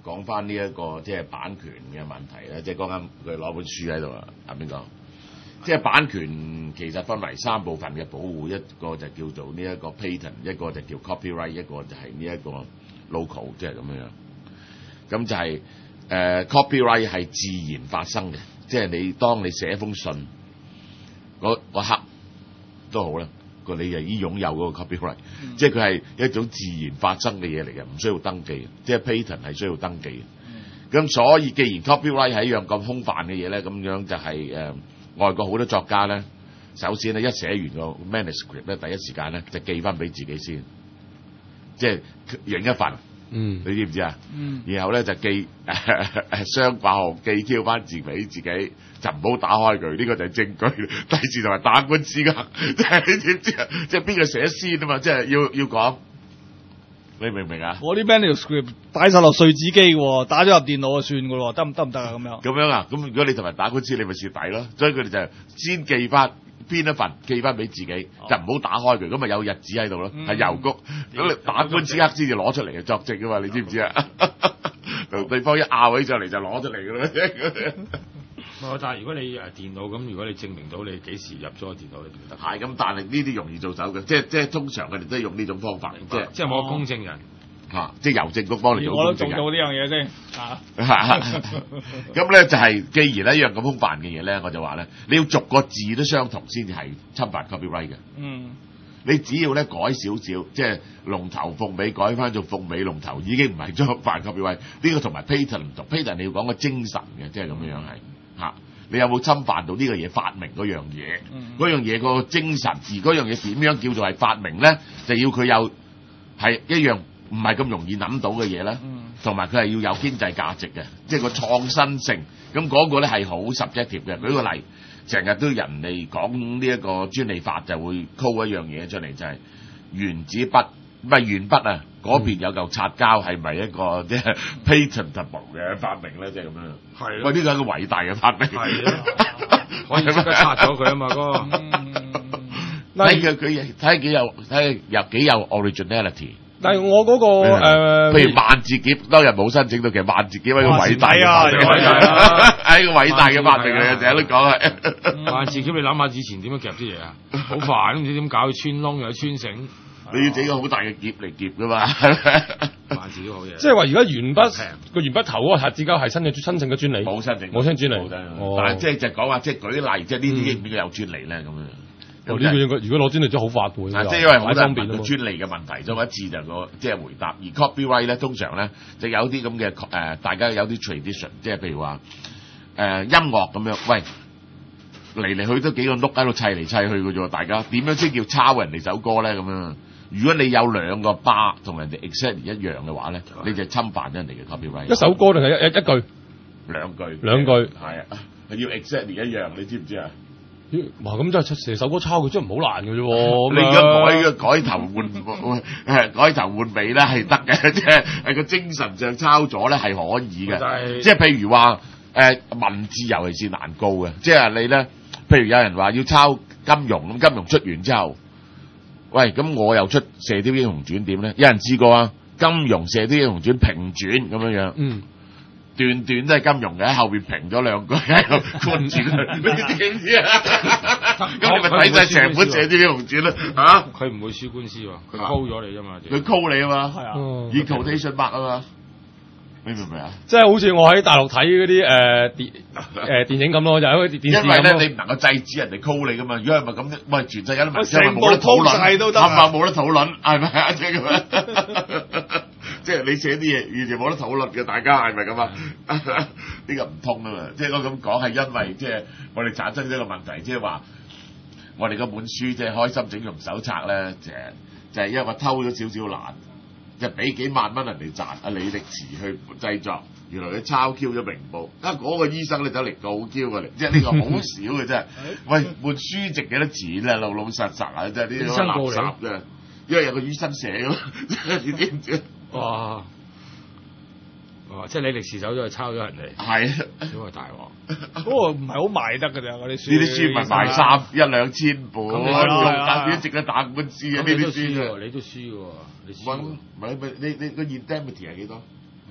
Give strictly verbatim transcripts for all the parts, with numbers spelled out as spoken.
講翻呢一個即係版權嘅問題咧，即係講緊佢攞本書喺度啊，阿邊個？即係版權其實分為三部分嘅保護，一個就叫做呢一個 patent， 一個就叫 copyright， 一個就係呢一個 local， 即係咁樣。咁就係、是、誒、呃、copyright 係自然發生嘅，即係你當你寫封信嗰刻都好啦，個你就已經擁有嗰個 copyright，、嗯、即係佢係一種自然發生嘅嘢嚟嘅，唔需要登記嘅，即係 patent 係需要登記嘅。咁、嗯、所以既然 copyright 係一樣咁空泛嘅嘢咧，咁樣就係、是、誒。呃外國好多作家咧，首先咧一寫完個 manuscript 咧，第一時間咧就寄翻俾自己先，即係影一份，嗯，你知唔知啊？嗯，然後咧就寄誒雙掛號寄 Q 翻字俾自己，就唔好打開佢，呢、這個就係證據。第時就係打官司噶，即係你知唔知啊？即係邊個寫先啊嘛？即係要要講。你明唔明啊？ 我啲 manuscript 擺晒落碎紙機喎，打咗入電腦就算噶咯，得唔得唔得啊？咁樣。咁樣啊？咁如果你同人打官司，你咪蝕底咯。所以佢哋就先寄翻編一份，寄翻俾自己，哦、就唔好打開佢，咁咪有日子喺度咯，係郵局。咁你打官司刻先至攞出嚟嘅作證噶嘛？你知唔知啊？同對方一拗起上嚟就攞出嚟噶啦。 但係如果你誒電腦咁，如果你證明到你幾時入咗個電腦裏邊得？ 係咁，但係呢啲容易做走嘅，即係即係通常佢哋都係用呢種方法，即係即係冇公證人嚇、啊，即係郵政局幫你做公證人。 我都做到呢樣嘢先嚇。 咁咧就係、是，既然呢一樣咁空泛嘅嘢咧，我就話咧，你要逐個字都相同先至係侵犯 copyright 嘅。嗯。你只要咧改少少，即係龍頭鳳尾改翻做鳳尾龍頭，已經唔係侵犯 copyright。呢個同埋 patent 唔同 ，patent 你要講個精神嘅，即係咁樣樣係。嚇！你有冇侵犯到呢個嘢發明嗰樣嘢？嗰、嗯、樣嘢個精神，而嗰樣嘢點樣叫做係發明咧？就要佢有係一樣唔係咁容易諗到嘅嘢啦，同埋佢係要有經濟價值嘅，即係個創新性。咁嗰個咧係好 subjective 嘅。舉個例，成日都人哋講呢一個專利法就會 call 一樣嘢出嚟，就係、是、原子筆。唔係鉛筆啊！嗰邊有嚿擦膠，係咪一個即係 patentable 嘅發明咧？即係咁樣。係。喂，呢個係一個偉大嘅發明。係啊。 可以即刻擦咗佢啊嘛，嗰個。 睇佢佢睇幾有睇有幾有 originality。 但係我嗰、那個誒， 譬、呃、如萬字夾當日冇申請到，其實萬字夾係一個偉大嘅發明，係一個偉大嘅發明嚟嘅，成日都講啊。 萬字夾你諗下以前點樣夾啲嘢啊？好煩，唔知點搞，穿窿又穿繩。 你要整個好大嘅夾嚟夾噶嘛？ 萬字都好嘢。 即係話，而家鉛筆個鉛筆頭嗰個擦紙膠係申請申請嘅專利， 冇申請， 冇申請專利。 哦、但係即係就講話，即係舉例，即係呢啲應唔應該有專利咧？咁樣。 哦，呢個應該如果攞專利真係好發達喎。 即係因為好多人問到專利嘅問題，所以一次就個即係回答。而 copyright 咧，通常咧就有啲咁嘅誒，大家有啲 tradition， 即係譬如話誒、呃、音樂咁樣，喂嚟嚟去都幾個 note 喺度砌嚟砌去嘅啫，大家點樣先叫抄人哋首歌咧？咁樣。如果你有兩個 bar 同人哋 exactly 一樣嘅話咧，你就侵犯咗人哋嘅 copyright。一首歌定係一一一句？ 兩句。兩句。 係啊，係要 exactly 一樣，你知唔知啊？ 哇！咁真係成首歌抄佢真係唔好難嘅啫喎。 你而家改嘅改頭換誒改頭換尾咧係得嘅，即係係個精神上抄咗咧係可以嘅。即係譬如話誒、呃、文字尤其是難告嘅，即係你咧，譬如有人話要抄金庸咁，金庸出完之後。喂，咁我又出《射雕英雄傳》點咧？有人試過啊，金庸《射雕英雄傳》平轉咁樣樣，嗯，段段都係金庸嘅，喺後邊平咗兩句喺度關住佢，你知唔知啊？咁你咪睇晒成本《射雕英雄傳》啦，嚇？ 佢唔會輸官司喎，佢 call 咗你啫嘛， 佢 call 你啊嘛，係啊， 以 quotation mark 啊嘛。你明唔明啊？ 即係好似我喺大陸睇嗰啲誒電誒、呃、電影咁咯，就喺電視咁。 因為咧，你唔能夠制止人哋 call 你噶嘛。如果係咪咁，喂，全世界都唔成冇得討論，啱啱冇得討論，係咪啊？即係咁樣，即係你寫啲嘢完全冇得討論嘅，大家係咪咁啊？呢個唔通啊嘛！即係我咁講係因為即係我哋產生咗一個問題，即係話我哋嗰本書即係開心整容手冊咧，就係就係因為我偷咗少少懶。就俾幾萬蚊人哋賺，阿李力持去製作，原來佢抄 Q 咗明報，啊嗰、那個醫生咧走嚟告 Q 嘅嚟，即係呢個好少嘅啫。喂，本書值幾多錢啊？老老實實啊，真係呢啲垃圾啫。因為有個醫生寫嘅，你知唔知？ 哇！哇！即係李力持走咗去抄咗人哋， 係啊， 因為大鑊。 嗰個唔係好賣得㗎咋，嗰啲書。 呢啲書咪賣三一兩千本，咁點值得打官司啊？呢啲書你都輸㗎喎，你輸唔係唔係你你個 indemnity 係幾多？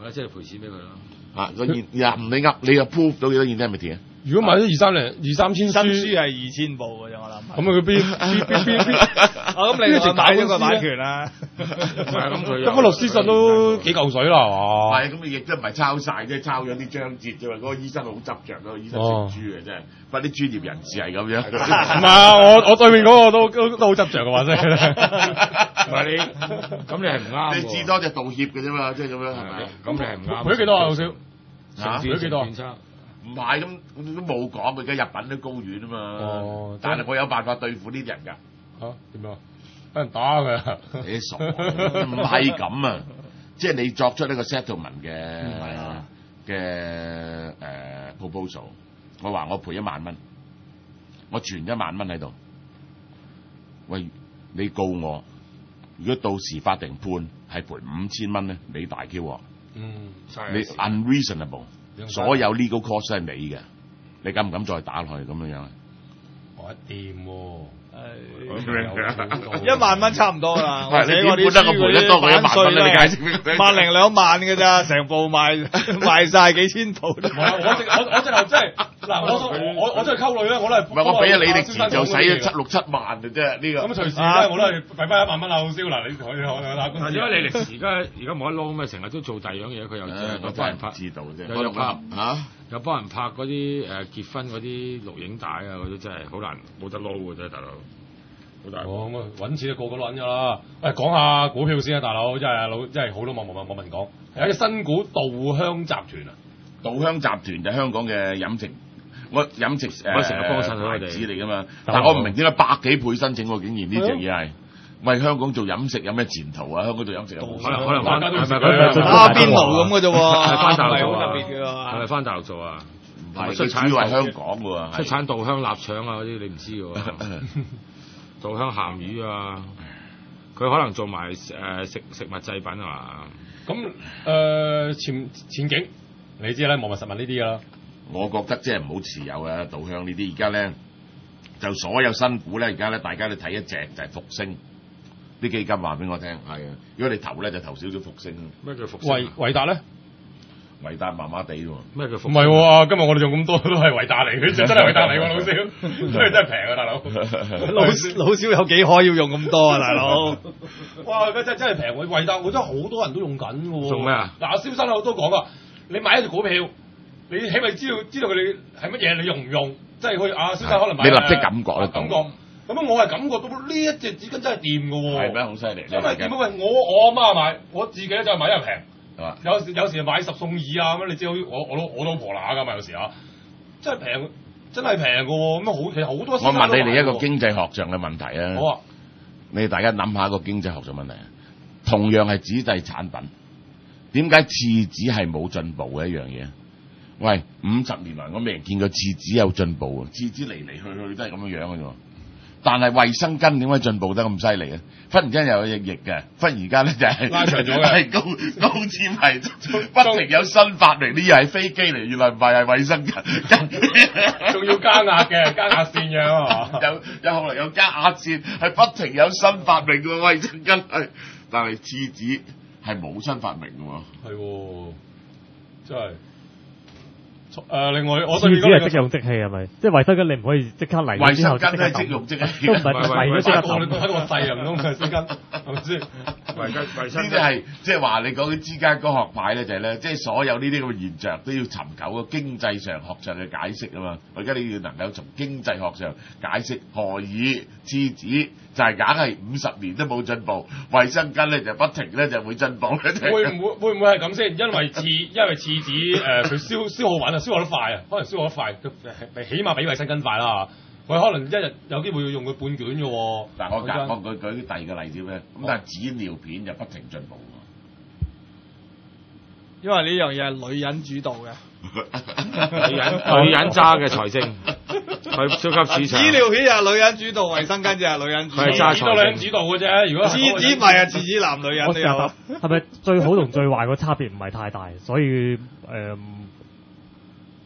咪即係賠錢俾佢咯。 啊，個現又唔你噏，你又 prove 到幾多 indemnity 啊？ 如果買咗二三零二三千新書， 書係二千部嘅啫，我諗。 咁佢邊邊邊邊邊？ 哦，咁你我買咗個版權啦。 咁佢咁個律師信都幾嚿水啦，係嘛？ 係咁，你亦都唔係抄晒啫，抄咗啲章節啫嘛。嗰個醫生好執着，嗰個醫生哦食豬嘅真係，不過啲專業人士係咁樣。 唔係啊，我我對面嗰個都都都好執着嘅話啫。 唔係你，咁你係唔啱喎。 你至多就道歉嘅啫嘛，即係咁樣係咪？ 咁你係唔啱。 賠咗幾多啊，老少？ 嚇賠咗幾多啊？ 唔係咁，都冇講，佢而家入稟都高院啊嘛。 哦但係我有辦法對付呢啲人㗎。 嚇點啊？俾人打佢啊！ 你傻，唔係咁啊！即係你作出呢個 settlement 嘅嘅誒 proposal，我話我賠一萬蚊，我存一萬蚊喺度。喂，你告我，如果到時法庭判係賠五千蚊咧，你大 Q 喎。 嗯， 你 unreasonable，所有 legal cost 係你嘅，你敢唔敢再打落去咁樣樣啊？ 我掂喎。 一萬蚊差唔多啦， 喂我寫過啲你點本得我賠得多過一萬蚊咧？你解釋俾萬零兩萬嘅咋，成部賣賣曬幾千部都。 唔係啊！我直我我直頭真係嗱，我我我真係溝女咧，我都係唔係我俾咗你哋先錢就使咗七六七萬嘅啫，呢個咁隨時咧，我都係俾翻一萬蚊啊！老蕭嗱，你同我打官司。 但係因為你歷時而家而家冇得撈，咁啊成日都做第二樣嘢，佢又知， 我真係又幫人拍唔，知道啫。 有有拍嚇， 又幫人拍嗰啲誒結婚嗰啲錄影帶啊，嗰啲真係好難冇得撈嘅啫，大佬。好大鑊。 哦，咁啊揾錢個個都揾咗啦。誒，講下股票先啊，大佬，真係老真係好多網網網民講，有一隻新股稻香集團啊。 稻香集團就香港嘅飲食，我飲食誒我成日幫襯佢哋牌子嚟噶嘛，但我唔明點解百幾倍申請喎，竟然呢隻嘢係。喂，香港做飲食有咩前途啊？香港做飲食有冇可能可能翻大家都係咪知佢打邊爐咁嘅啫喎， 係翻大陸唔係做啊？ 好特別嘅係咪喎。 翻大陸做啊？ 唔係， 出產佢主要係香港嘅喎， 出係產稻香臘腸啊嗰啲你唔知嘅喎，稻香鹹魚啊，佢可能做埋誒、呃、食食物製品啊嘛。 咁誒、呃、前前景，你知啦，無物實物呢啲㗎啦。 我覺得即係唔好持有啊，稻香呢啲而家咧就所有新股咧，而家咧大家都睇一隻就係復星。啲基金話俾我聽，係啊，如果你投咧就投少少復星， 咩叫復維星？ 維達咧？ 維達麻麻地喎。 咩叫復星？ 唔係喎，今日我哋用咁多都係維達嚟嘅，真係維達嚟喎，老蕭，真係真係平啊，大佬。 老老少有幾可要用咁多啊，大佬？ 哇！真真真係平喎，維達我真係好多人都用緊嘅喎。 做咩啊？ 嗱，蕭生我都講啊，你買一隻股票，你起碼知道知道佢哋係乜嘢，你用唔用？即係佢啊，蕭生可能買你立即感覺得到感覺。咁啊，我係感覺到呢一隻紙巾真係掂嘅喎。 係咩？好犀利！ 因為點解？喂，我我阿媽買，我自己咧就買又平。 係嘛？ 有時有時買十送二啊咁，你知我我我都我都婆乸㗎嘛，有時啊，真係平，真係平嘅喎。咁啊好，其實好多。 我問你哋一個經濟學上嘅問題啊。 好啊。 你哋大家諗下一個經濟學上問題啊。同樣係紙製產品，點解廁紙係冇進步嘅一樣嘢？喂，五十年來我未見過廁紙有進步啊！廁紙嚟嚟去去都係咁樣樣嘅啫。但係衛生巾點解進步得咁犀利啊？忽然間又有隻翼嘅，忽然間咧就係拉長咗嘅， 係高高纖係不停有新發明，呢樣係飛機嚟，原來唔係係衛生巾， 仲要加壓嘅，加壓線嘅係嘛？ 有有後來有加壓線，係不停有新發明嘅衛生巾係，但係廁紙係冇新發明嘅喎。 係喎，真係。誒，另外我廁紙係即用即棄係咪？即係衛生巾你唔可以即刻嚟衛之後生巾都係即即用即棄， 都唔係嚟咗即刻抌。 睇到個細啊，唔通衛生巾係咪先？ 衛生衛生呢啲係即係話你講啲芝加哥學派咧，就係咧，即係所有呢啲咁嘅現象都要尋求個經濟上學上嘅解釋啊嘛。而家你要能夠從經濟學上解釋何以廁紙就係硬係五十年都冇進步，衛生巾咧就不停咧就會進步咧。 會唔會會唔會係咁先？因為廁因為廁紙誒佢消消耗穩啊，消耗得快啊，可能消耗得快，佢起碼比衛生巾快啦。佢可能一日有機會要用佢半卷嘅喎。 嗱，我舉我舉舉啲第二個例子咧，咁但係紙尿片就不停進步喎。 因為呢樣嘢係女人主導嘅。 女人女人揸嘅財政，佢超級市場。 紙尿片又係女人主導，衛生巾就係女人主導。 佢係揸廁紙都女人主導嘅啫。如果廁紙咪係廁紙男女人都有。 我成日答係咪最好同最壞個差別唔係太大，所以誒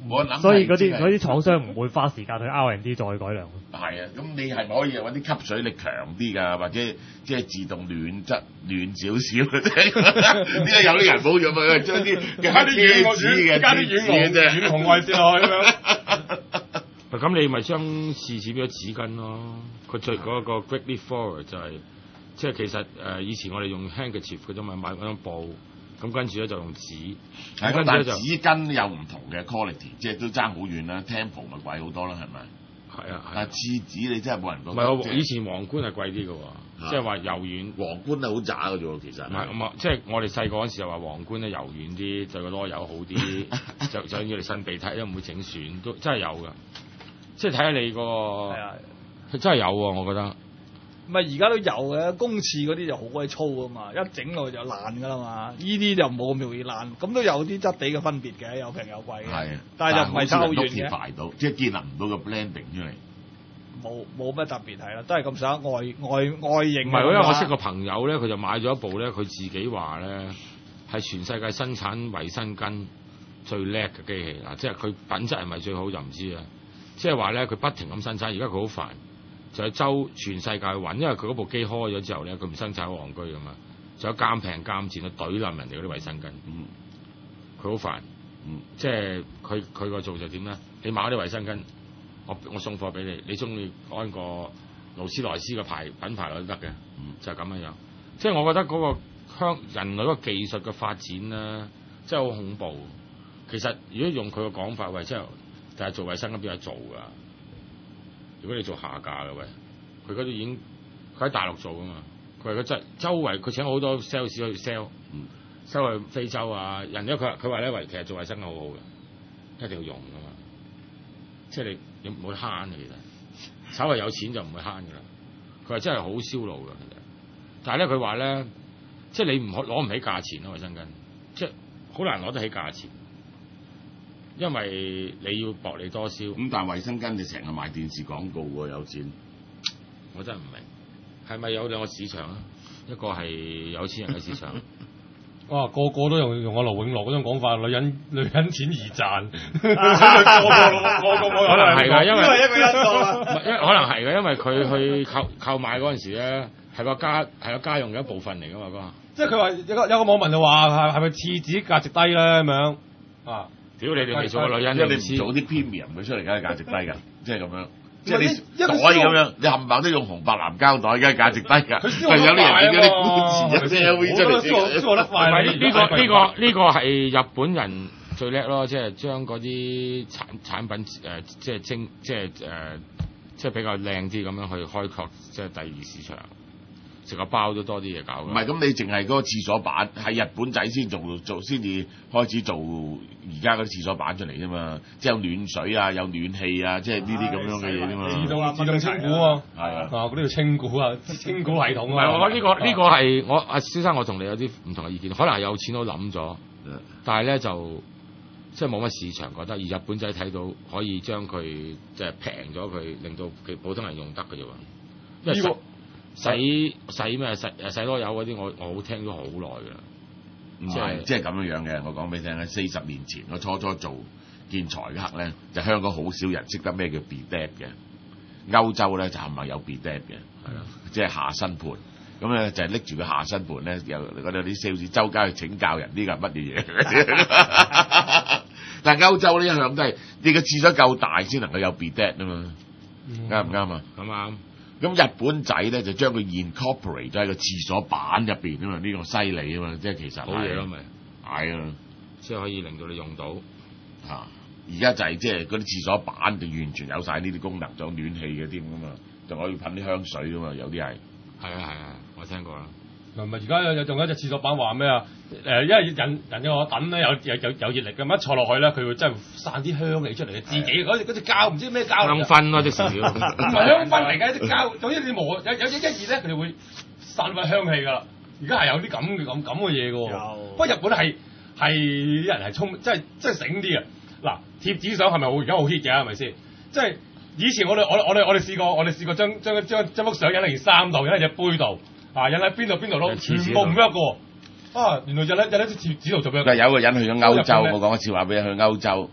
我諗所以嗰係即係啲嗰啲廠商唔會花時間去 R and D 再改良。 係啊，咁你係咪可以揾啲吸水力強啲㗎，或者即係自動暖質暖少少嘅啫？點解有啲人冇用啊？將啲加啲軟貼紙嘅加啲軟紅啫， 軟紅外線落去咁樣。 咁你咪將試紙變咗紙巾咯。佢最嗰個 Great Leap Forward 就係、是，即係其實誒、呃、以前我哋用 handkerchief 嘅啫嘛，買嗰張布，咁跟住咧就用紙。 係咁， 跟住咧就但係紙巾有唔同嘅 quality，即係都爭好遠啦。Temple 咪貴好多啦，係咪？ 係啊係但係廁紙你真係冇人覺唔得。 係以前皇冠係貴啲嘅喎，即係話柔軟。 皇冠係好渣嘅啫喎，其實。 唔係咁啊，即係我哋細個嗰陣時就話皇冠咧柔軟啲，對個籮柚好啲，就就要你擤鼻涕，因為唔會整損，都真係有㗎。即係睇下你個， 係啊， 佢真係有喎，我覺得。 唔係而家都有嘅，公廁嗰啲就好鬼粗啊嘛，一整落去就爛㗎啦嘛。依啲就冇咁容易爛，咁都有啲質地嘅分別嘅，有平有貴嘅。 係， 但係就唔係差好遠嘅。 嘅。 排到，即係建立唔到個 blending 出嚟。 冇冇乜特別係啦，都係咁上下外外外形。 唔係，因為我識個朋友咧，佢就買咗一部咧，佢自己話咧係全世界生產衛生巾最叻嘅機器嗱，即係佢品質係咪最好就唔知啊。即係話咧，佢不停咁生產，而家佢好煩，就係周全世界去揾，因為佢嗰部機開咗之後咧，佢唔生產好戇居噶嘛，就有監平監賤去懟冧人哋嗰啲衛生巾。嗯，佢好煩。嗯，即係佢佢個做就點咧？你買啲衛生巾，我我送貨俾你，你中意安個勞斯萊斯嘅牌品牌都得嘅。嗯，就係咁樣樣。即係我覺得嗰個香人類嗰個技術嘅發展咧，真係好恐怖。其實如果用佢嘅講法，喂，即係。但係做衞生嗰邊有做㗎，如果你做下架嘅喂，佢嗰度已經佢喺大陸做㗎嘛，佢話佢真周圍佢請好多 sales 去 sell，嗯，sell 去非洲啊，人咧佢佢話咧喂，其實做衞生好好嘅，一定要用㗎嘛，即係你冇得慳嘅其實，稍為有錢就唔會慳㗎啦，佢話真係好燒腦㗎其實，但係咧佢話咧，即係你唔可攞唔起價錢咯衞生巾，即係好難攞得起價錢。因為你要薄利多銷， 咁但係衛生巾你成日賣電視廣告喎，有錢， 我真係唔明，係咪有兩個市場啊？一個係有錢人嘅市場， 哇個個都用用阿盧永樂嗰種講法，女人女人錢易賺，個個個個可能係㗎，因為一個因素啊， 唔係因可能係㗎，因為佢去購購買嗰陣時咧，係個家係個家用嘅一部分嚟㗎嘛，哥。 即係佢話有個有個網民就話係係咪廁紙價值低咧咁樣啊？ 屌你哋未做過女人， 因為你唔知唔做啲 premium 佢出嚟，梗係價值低㗎，即係咁樣。即係唔係你袋咁樣，你冚唪唥都用紅白藍膠袋，梗係價值低㗎。 佢係有啲人變咗啲官字有啲 L V 出嚟燒燒得快。 唔係呢個呢個呢個係日本人最叻咯，即係將嗰啲產產品誒、呃、即係精即係誒、呃、即係比較靚啲咁樣去開拓即係第二市場。食個包都多啲嘢搞。 唔係咁，你淨係嗰個廁所板係日本仔先做做先至開始做而家嗰啲廁所板出嚟啫嘛，即係有暖水啊，有暖氣啊，即係呢啲咁樣嘅嘢啫嘛。 自動自動清估啊， 係啊， 啊嗰啲叫清估啊，清估系統唔啊。 係我呢個呢個係我阿蕭生，我同你有啲唔同嘅意見，可能有錢都諗咗，但係咧就即係冇乜市場覺得，而日本仔睇到可以將佢即係平咗佢，令到佢普通人用得嘅啫喎。因為呢個洗洗咩洗誒洗螺油嗰啲，我我好聽咗好耐㗎啦。 唔係即係咁樣樣嘅。我講俾你聽咧，四十年前我初初做建材嘅刻咧，就香港好少人識得咩叫 bidet 嘅。歐洲咧就係咪有 bidet 嘅？係啊，即係下身盤。咁咧就係拎住個下身盤咧，有嗰度啲 sales 周街去請教人呢個係乜嘢嘢。但係歐洲呢一向都係你個廁所夠大先能夠有 bidet 啊嘛，啱唔啱啊？ 咁啱。 咁日本仔咧就將佢 incorporate 咗喺個廁所板入邊啊嘛，呢個犀利啊嘛，即係其實好嘢咯，咪係啊， 即係可以令到你用到嚇。而家就係即係嗰啲廁所板就完全有晒呢啲功能，仲有暖氣嘅添㗎嘛，仲可以噴啲香水㗎嘛，有啲係。 係啊係啊，我聽過啦。 唔係而家有有仲有一隻廁所板話咩啊？誒，因為人人嘅個躉咧有有有有熱力嘅，一坐落去咧，佢會真係散啲香氣出嚟嘅。自己嗰隻嗰隻膠唔知咩膠嚟㗎。 香薰咯，啲時唔係香薰嚟嘅，啲膠總之你磨有有有一熱咧，佢哋會散翻香氣㗎啦。而家係有啲咁嘅咁咁嘅嘢㗎喎。不過日本係係啲人係聰，即係即係醒啲啊！嗱，貼紙相係咪好而家好 hit 嘅？係咪先？即係以前我哋我我哋我哋試過，我哋試過將將將將幅相印喺件衫度，印喺隻杯度。啊！印喺邊度邊度都全部唔一個啊！原來印喺印喺啲貼紙度做咩？ 有個人去咗歐洲，我講一次話俾你，去歐洲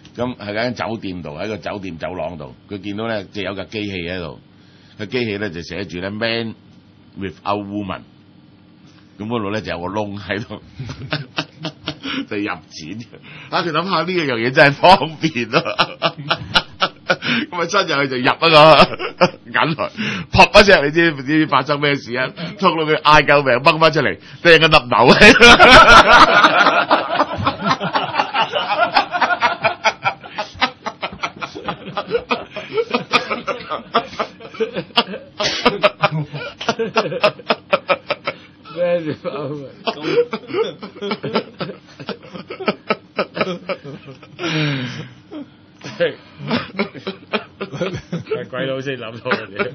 咁喺間酒店度，喺個酒店走廊度，佢見到咧即係有架機器喺度，個機器咧就寫住咧 Man without woman， 咁嗰度咧就有個窿喺度，就入錢。啊，佢諗下呢樣嘢真係方便咯。咁啊，伸入去就入一個銀來，撲一聲，你知唔知發生咩事啊？衝到佢嗌救命，掹翻出嚟，掟個粒牛咩事啊？係鬼佬先諗到嘅嘢。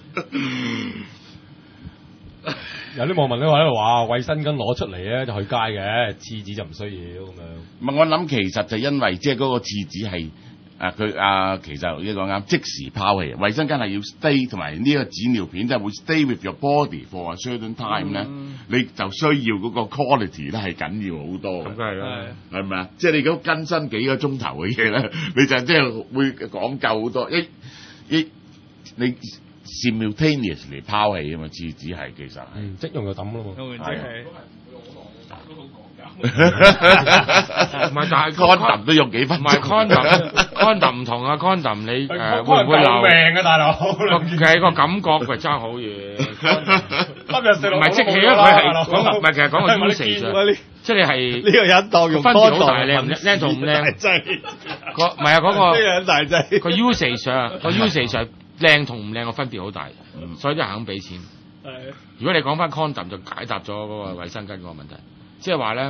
有啲網民咧話咧話衛生巾攞出嚟咧就去街嘅，廁紙就唔需要咁樣。 唔係，我諗其實就因為即係嗰個廁紙係啊佢啊其實呢個啱即時拋棄，衛生巾係要 stay 同埋呢個紙尿片即係會 stay with your body for a certain time 咧、嗯，你就需要嗰個 quality 咧係緊要好多。 咁梗係啦， 係咪啊？即係你如果更新幾個鐘頭嘅嘢咧，你就即係會講究好多。一一你 simultaneously 拋棄啊嘛，廁紙係其實係、 嗯、即用就抌咯嘛。 係。 唔係，但係 condom 都用幾分鐘。 唔係 condom，condom 唔同啊 condom 你誒、呃、會唔會漏命啊大佬？ 佢個感覺佢爭好遠。唔係即係佢係講唔係其實講個 usage，即係你係呢個人當用分別好大，靚唔靚同唔靚？個唔係啊嗰個呢個人大劑個 usage 啊個 usage 靚同唔靚個分別好大，所以啲人肯俾錢。如果你講翻 condom 就解答咗嗰個衞生巾嗰個問題，即係話咧。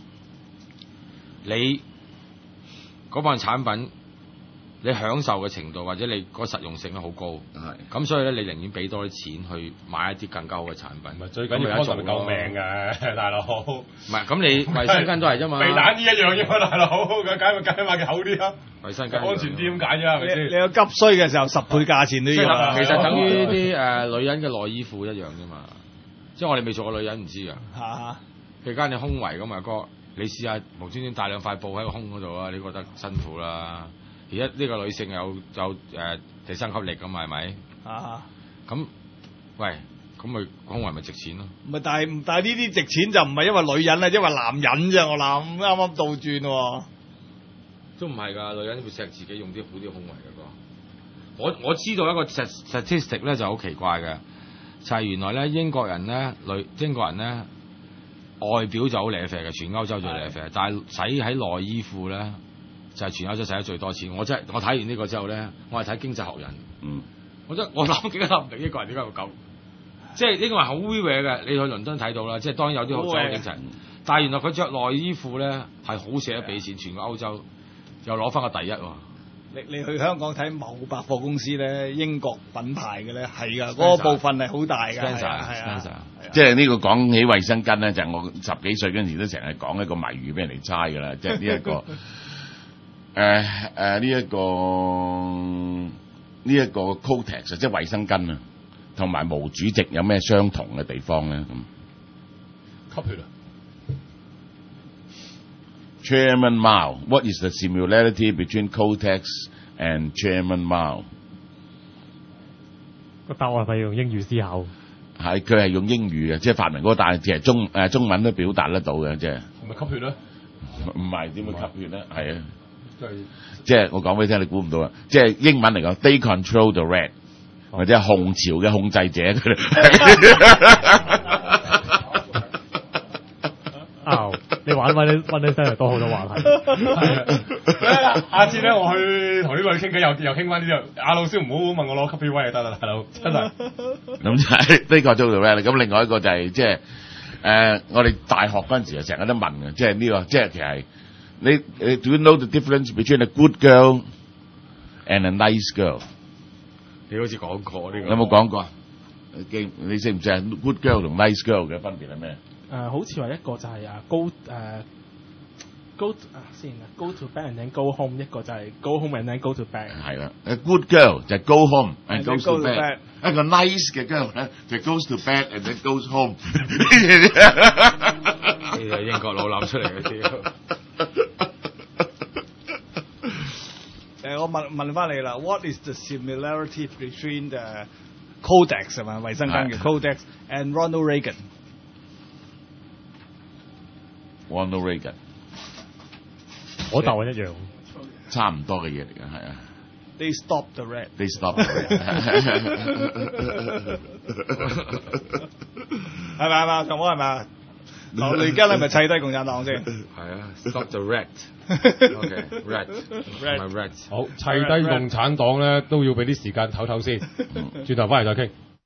你嗰項產品，你享受嘅程度或者你個實用性咧好高，咁所以咧你寧願俾多啲錢去買一啲更加好嘅產品。 唔係最緊要 condom 救命嘅，大佬。唔係咁你衞生巾都係啫嘛。 避彈衣一樣啫嘛，大佬，梗係梗係買嘅厚啲啦。 衞生巾安全啲咁解啫，係咪先？ 你有急需嘅時候，十倍價錢都要。 其實等於啲誒女人嘅內衣褲一樣啫嘛，即係我哋未做過女人唔知㗎。 嚇！ 譬如間你胸圍咁啊哥。你試下無端端帶兩塊布喺個胸嗰度啊！你覺得辛苦啦。而家呢個女性有有誒、呃、地心吸力咁係咪？啊！咁喂，咁咪胸圍咪值錢咯？ 唔係，但係但係呢啲值錢就唔係因為女人啊，因為男人啫。我諗啱啱倒轉喎。 都唔係㗎，女人會錫自己用啲好啲胸圍嘅個。我我知道一個 statistic 咧就好奇怪嘅，就係、是、原來咧英國人咧女英國人咧。外表就好靚啡嘅，全歐洲最靚啡，但係使喺內衣褲咧，就係、是、全歐洲使得最多錢。我真係我睇完呢個之後咧，我係睇經濟學人，嗯，我真我諗幾諗唔明英國人點解會咁，即係英國人好 weird 嘅。你去倫敦睇到啦，即係當然有啲好精神，但係原來佢着內衣褲咧係好捨得俾錢，全個歐洲又攞翻個第一喎。 你你去香港睇某百貨公司咧，英國品牌嘅咧係㗎，嗰、那個部分係好大㗎，係啊， 即係呢個講起衛生巾咧，就係、我十幾歲嗰陣時都成日講一個謎語俾人哋猜㗎啦，即係呢一個誒誒呢一個呢一個 Kotex 即係衛生巾啊，同埋毛主席有咩相同嘅地方咧？咁吸血啊！ Chairman Mao, what is the similarity between Kotex and Chairman Mao? 個答案係咪用英語思考？ 係，佢係用英語嘅，即係發明嗰個，但係其實中誒中文都表達得到嘅，即係。 係咪吸血咧？ 唔係點會吸血咧？係啊，即係即係我講俾你聽，你估唔到啊！即係英文嚟講 ，They control the red，、哦、或者係紅潮嘅控制者佢哋。 你玩翻啲翻啲聲又多好多話題。 下次咧我去同呢個女傾偈，又又傾翻呢啲。阿老師唔好問我攞吸血威就得啦，大佬真係。 咁就係呢個做到咩？咁另外一個就係即係誒，我哋大學嗰陣時啊，成日都問嘅，即係呢個即係其實你你 Do you know the difference between a good girl and a nice girl？ 你好似講過呢個。 有冇講過啊？記你識唔識啊 ？Good girl 同 nice girl 嘅分別係咩？ 誒、呃、好似話一個就係啊 go 誒、呃、go 啊先啊 go to bed and then go home， 一個就係 go home and then go to bed。係啦，誒 good girl 就係 go home and goes to bed， bed。 一個 nice 嘅 girl 咧就 goes to bed and then goes home。 呢個英國佬諗出嚟嘅啲。 我問問翻你啦 ，What is the similarity between the Codex 係嘛？維生根嘅 Codex and Ronald Reagan。Ronald Reagan， 我答案一樣， 差唔多嘅嘢嚟嘅，係啊。 They stop the rat. They stop the rat 係咪係嘛？同我係咪？我哋而家係咪砌低共產黨先？ 係啊 ，stop the rat。OK，rat，rat，rat。 好，砌低共產黨咧都要俾啲時間唞唞先，轉頭翻嚟再傾。